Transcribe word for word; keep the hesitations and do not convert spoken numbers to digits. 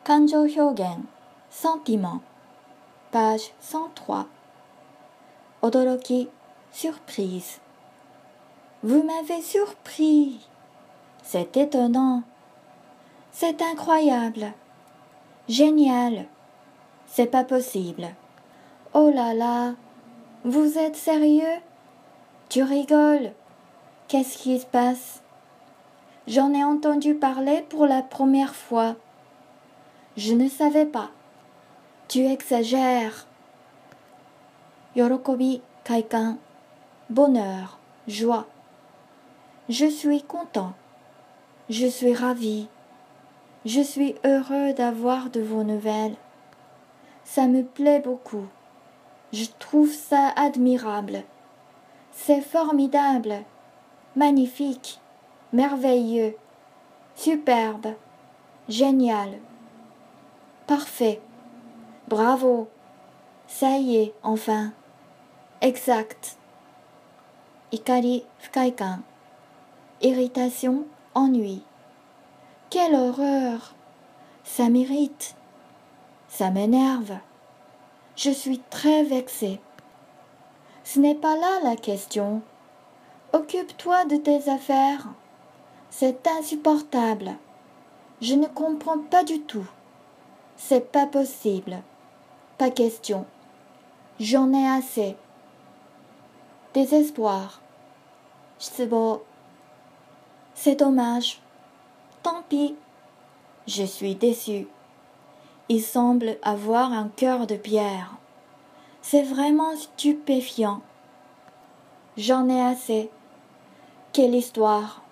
感情表現 sentiment page cent trois 驚き surprise Vous m'avez surpris C'est étonnant C'est incroyable Génial C'est pas possible Oh là là Vous êtes sérieux Tu rigoles Qu'est-ce qui se passe J'en ai entendu parler pour la première fois. Je ne savais pas. Tu exagères. Yorokobi, kaikan, bonheur, joie. Je suis content. Je suis ravi. Je suis heureux d'avoir de vos nouvelles. Ça me plaît beaucoup. Je trouve ça admirable. C'est formidable. Magnifique. Merveilleux. Superbe. Génial. Parfait. Bravo. Ça y est, enfin. Exact. Ikari, fukaikan. Irritation, ennui. Quelle horreur. Ça m'irrite. Ça m'énerve. Je suis très vexée. Ce n'est pas là la question. Occupe-toi de tes affaires. C'est insupportable. Je ne comprends pas du tout. C'est pas possible. Pas question. J'en ai assez. Désespoir. Shitsubo. C'est dommage. Tant pis. Je suis déçue. Il semble avoir un cœur de pierre. C'est vraiment stupéfiant. J'en ai assez. Quelle histoire.